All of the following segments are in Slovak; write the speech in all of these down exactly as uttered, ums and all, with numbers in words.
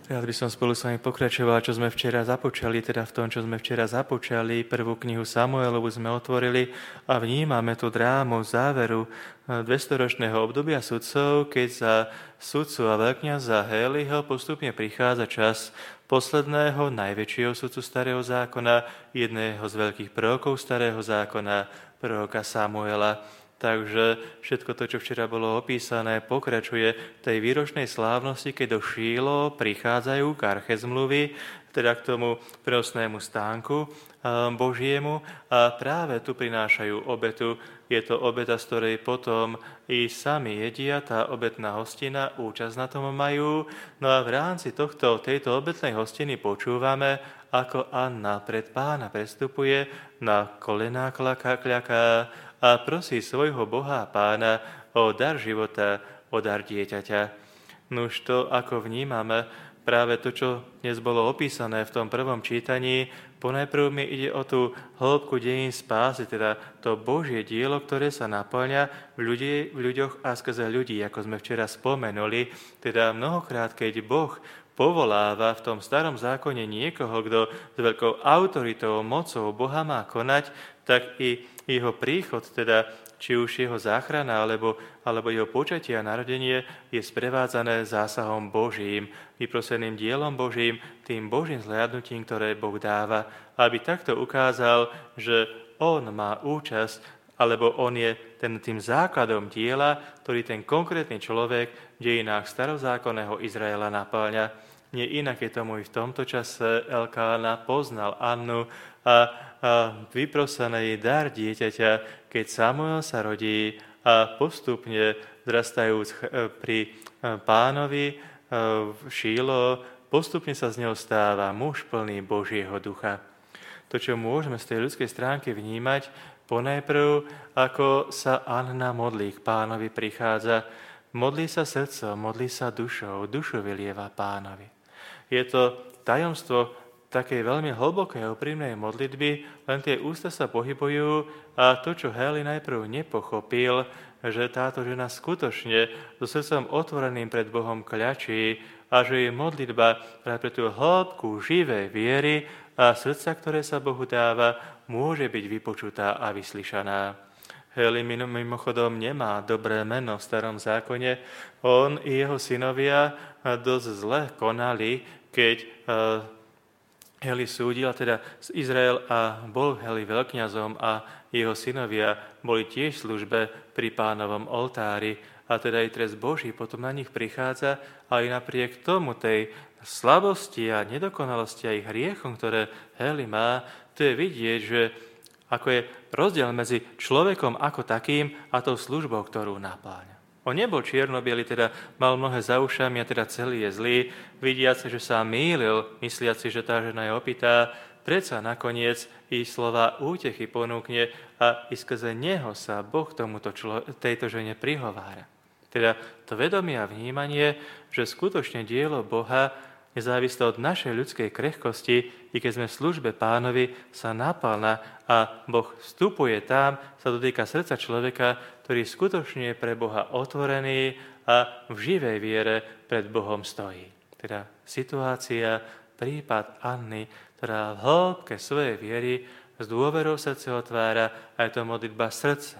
Rád by som spolu s vami pokračoval, čo sme včera započali, teda v tom, čo sme včera započali. Prvú knihu Samuelovu sme otvorili a vnímame tú drámu záveru dvestoročného obdobia sudcov, keď za sudcu a veľkňaza Héliho postupne prichádza čas posledného, najväčšieho sudcu Starého zákona, jedného z veľkých prorokov Starého zákona, proroka Samuela. Takže všetko to, čo včera bolo opísané, pokračuje tej výročnej slávnosti, keď do Šílo prichádzajú k arche zmluvy, teda k tomu prenosnému stánku Božiemu a práve tu prinášajú obetu. Je to obeta, z ktorej potom i sami jedia, tá obetná hostina, účasť na tom majú. No a v rámci tohto, tejto obetnej hostiny počúvame, ako Anna pred Pána prestupuje, na kolená kľaká a prosí svojho Boha a Pána o dar života, o dar dieťaťa. Nuž to, ako vnímame, práve to, čo dnes bolo opísané v tom prvom čítaní, ponajprv mi ide o tú hĺbku dejín spásy, teda to Božie dielo, ktoré sa naplňa v, ľudí, v ľuďoch a skrze ľudí, ako sme včera spomenuli. Teda mnohokrát, keď Boh povoláva v tom starom zákone niekoho, kto s veľkou autoritou, mocou Boha má konať, tak i jeho príchod, teda či už jeho záchrana, alebo, alebo jeho počatie a narodenie je sprevádzané zásahom Božím, vyproseným dielom Božím, tým Božím zhliadnutím, ktoré Boh dáva, aby takto ukázal, že on má účasť, alebo on je ten, tým základom diela, ktorý ten konkrétny človek v dejinách starozákonného Izraela napĺňa. Nie inak je tomu i v tomto čase Elkána poznal Annu a, a vyprosený jej dar dieťaťa, keď Samuel sa rodí a postupne zrastajúc pri Pánovi v Šílo, postupne sa z neho stáva muž plný Božieho ducha. To, čo môžeme z tej ľudskej stránky vnímať, ponajprv, ako sa Anna modlí, k Pánovi prichádza, modlí sa srdcom, modlí sa dušou, dušu vylieva Pánovi. Je to tajomstvo takej veľmi hlbokej a úprimnej modlitby, len tie ústa sa pohybujú a to, čo Héli najprv nepochopil, že táto žena skutočne so srdcom otvoreným pred Bohom kľačí a že jej modlitba pre tú hĺbku živej viery a srdca, ktoré sa Bohu dáva, môže byť vypočutá a vyslyšaná. Héli mimochodom nemá dobré meno v starom zákone. On i jeho synovia dosť zle konali, keď Héli súdil, teda z Izrael a bol Héli veľkňazom a jeho synovia boli tiež v službe pri Pánovom oltári a teda aj trest Boží potom na nich prichádza a aj napriek tomu tej slabosti a nedokonalosti a ich hriechom, ktoré Héli má, to je vidieť, že ako je rozdiel medzi človekom ako takým a tou službou, ktorú napláňa. On nebol čierno-biely, teda mal mnohé za ušami a teda celý je zlý, vidiaci, že sa mýlil, mysliaci, že tá žena je opitá, predsa nakoniec i slova útechy ponúkne a i skrze neho sa Boh tomuto člo- tejto žene prihovára. Teda to vedomie a vnímanie, že skutočne dielo Boha nezávisle od našej ľudskej krehkosti, i keď sme v službe Pánovi, sa napĺňa a Boh vstupuje tam, sa dotýka srdca človeka, ktorý skutočne je pre Boha otvorený a v živej viere pred Bohom stojí. Teda situácia, prípad Anny, ktorá v hĺbke svojej viery s dôverou srdce otvára a je to modlitba srdca.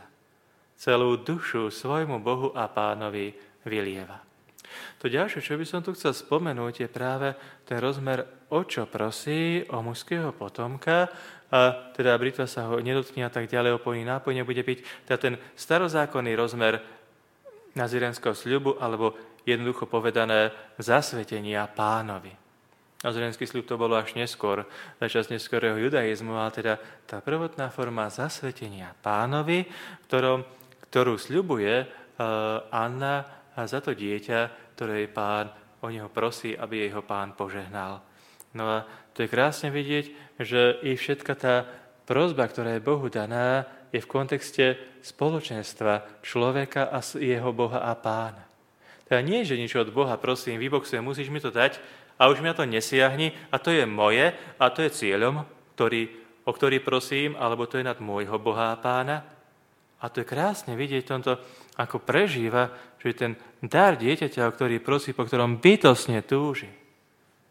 Celú dušu svojmu Bohu a Pánovi vylieva. To ďalšie, čo by som tu chcel spomenúť, je práve ten rozmer, o čo prosí, o mužského potomka, a teda britva sa ho nedotkne a tak ďalej, opojí nápoj nebude piť. Teda ten starozákonný rozmer nazirenského sľubu, alebo jednoducho povedané zasvetenia Pánovi. Nazirenský sľub to bolo až neskôr, začas neskorého judaizmu, ale teda tá prvotná forma zasvetenia Pánovi, ktorom, ktorú sľubuje uh, Anna a za to dieťa, ktoré Pán o neho prosí, aby jej ho Pán požehnal. No a to je krásne vidieť, že i všetka tá prosba, ktorá je Bohu daná, je v kontexte spoločenstva človeka a jeho Boha a Pána. Teda nie, že niečo od Boha prosím, vyboxujem, musíš mi to dať a už mi na to nesiahni a to je moje a to je cieľom, ktorý, o ktorý prosím, alebo to je nad môjho Boha a Pána. A to je krásne vidieť tomto, ako prežíva, že ten dar dieťaťa, o ktorý prosí, po ktorom bytostne túži,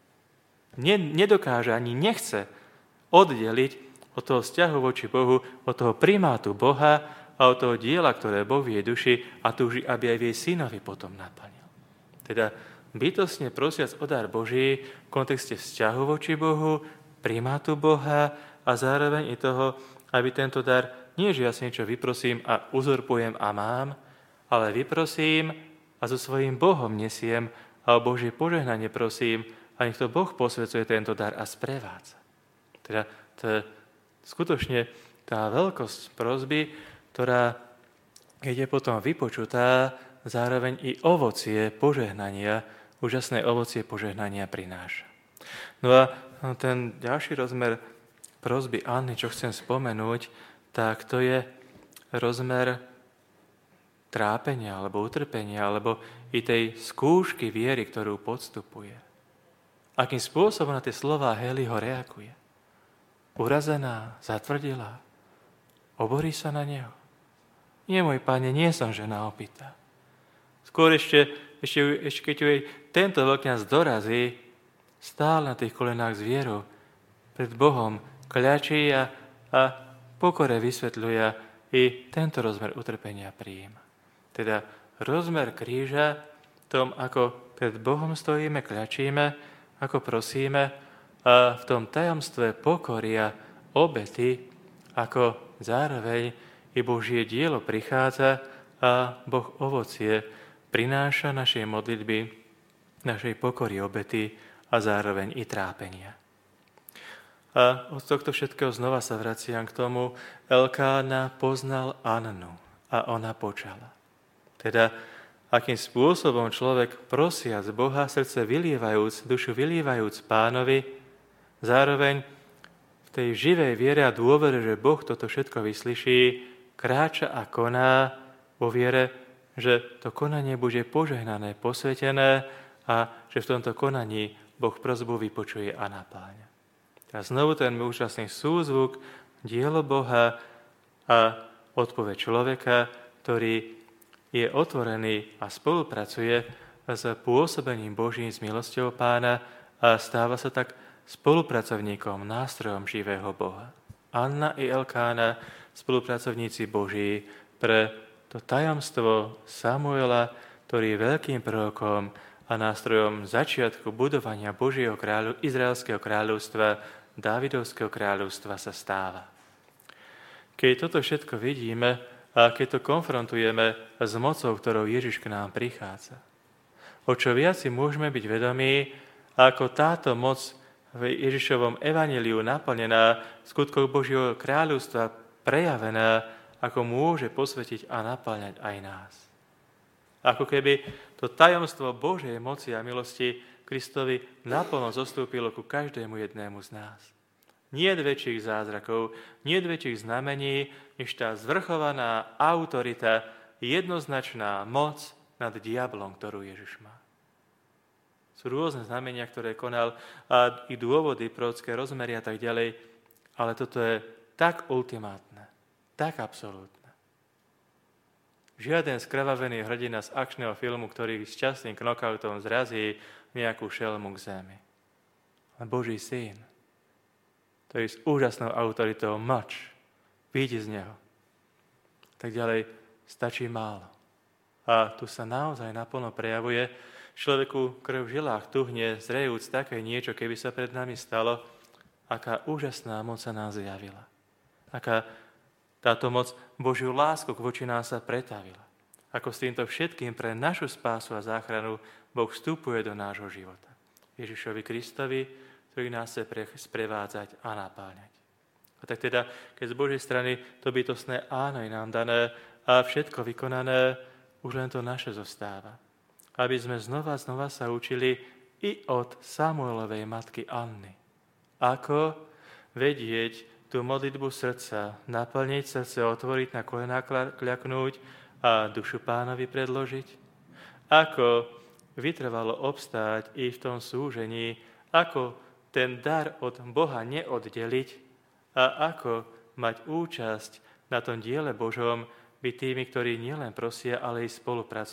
nedokáže ani nechce oddeliť od toho vzťahu voči Bohu, od toho primátu Boha a od toho diela, ktoré Boh v jej duši a túži, aby aj v jej synovi potom naplnil. Teda bytostne prosiac o dar Boží v kontexte vzťahu voči Bohu, primátu Boha a zároveň i toho, aby tento dar nie, že ja si niečo vyprosím a uzurpujem a mám, ale vyprosím a so svojím Bohom nesiem a o Božie požehnanie prosím a nech to Boh posvedzuje tento dar a sprevádza. Teda to je skutočne tá veľkosť prosby, ktorá, keď je potom vypočutá, zároveň i ovocie požehnania, úžasné ovocie požehnania prináša. No a ten ďalší rozmer prosby Anny, čo chcem spomenúť, tak to je rozmer trápenia alebo utrpenia, alebo i tej skúšky viery, ktorú podstupuje. Akým spôsobom na tie slová Heliho reaguje? Urazená, zatvrdila, oborí sa na neho. Nie, môj Pane, nie som žena opitá. Skôr ešte, ešte, ešte keď ju jej tento veľkňaz dorazí, stále na tých kolenách s vierou pred Bohom kľačí a, a pokore vysvetľuje i tento rozmer utrpenia prijíma. Teda rozmer kríža v tom, ako pred Bohom stojíme, kľačíme, ako prosíme, a v tom tajomstve pokory a obety, ako zároveň i Božie dielo prichádza a Boh ovocie prináša našej modlitby, našej pokory, obety a zároveň i trápenia. A od tohto všetkého znova sa vraciam k tomu, Elkána poznal Annu a ona počala. Teda, akým spôsobom človek prosiac Boha, srdce vylievajúc, dušu vylievajúc Pánovi, zároveň v tej živej viere a dôvere, že Boh toto všetko vyslyší, kráča a koná vo viere, že to konanie bude požehnané, posvetené a že v tomto konaní Boh prosbu vypočuje a napáňa. A znovu ten úžasný súzvuk, dielo Boha a odpoveď človeka, ktorý je otvorený a spolupracuje s pôsobením Božím, s milosťou Pána a stáva sa tak spolupracovníkom, nástrojom živého Boha. Anna i Elkána, spolupracovníci Boží pre to tajomstvo Samuela, ktorý je veľkým prorokom a nástrojom začiatku budovania Božieho kráľu, Izraelského kráľovstva, Dávidovského kráľovstva sa stáva. Keď toto všetko vidíme a keď to konfrontujeme s mocou, ktorou Ježiš k nám prichádza, o čo viac si môžeme byť vedomí, ako táto moc v Ježišovom evanjeliu naplnená skutkou Božieho kráľovstva prejavená, ako môže posvetiť a napĺňať aj nás. Ako keby to tajomstvo Božej moci a milosti Kristovi naplno zostúpilo ku každému jednému z nás. Nie väčších zázrakov, nie väčších znamení, než tá zvrchovaná autorita, jednoznačná moc nad diablom, ktorú Ježiš má. Sú rôzne znamenia, ktoré konal a i dôvody, prorocké rozmery a tak ďalej, ale toto je tak ultimátne, tak absolútne. Žiaden skrvavený hrdina z akčného filmu, ktorý s častým knockoutom zrazí nejakú šelmu k zemi. Ale Boží syn, ktorý s úžasnou autoritou mač, vyjde z neho. Tak ďalej stačí málo. A tu sa naozaj naplno prejavuje, človeku krv v žilách tuhne, zrejúc také niečo, keby sa pred nami stalo, aká úžasná moc sa nám zjavila. Aká táto moc Božiu lásku k voči nám sa pretavila. Ako s týmto všetkým pre našu spásu a záchranu Boh vstupuje do nášho života. Ježišovi Kristovi, ktorý nás chce sprevádzať a napáľať. A tak teda, keď z Božej strany to bytostné áno je nám dané a všetko vykonané, už len to naše zostáva. Aby sme znova znova sa učili i od Samuelovej matky Anny. Ako vedieť tú modlitbu srdca, naplniť srdce, otvoriť, na kolená kľaknúť a dušu Pánovi predložiť? Ako vytrvalo obstáť i v tom súžení, ako ten dar od Boha neoddeliť a ako mať účasť na tom diele Božom, byť tými, ktorí nielen prosia, ale i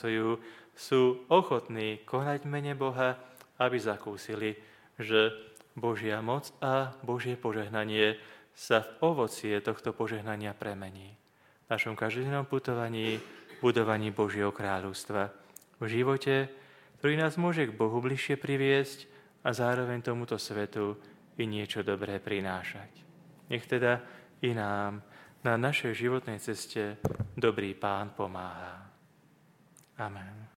spolupracujú, sú ochotní konať v mene Boha, aby zakúsili, že Božia moc a Božie požehnanie sa v ovocie tohto požehnania premení. V našom každodennom putovaní, budovaní Božieho kráľovstva. V živote, ktorý nás môže k Bohu bližšie priviesť a zároveň tomuto svetu i niečo dobré prinášať. Nech teda i nám na našej životnej ceste dobrý Pán pomáha. Amen.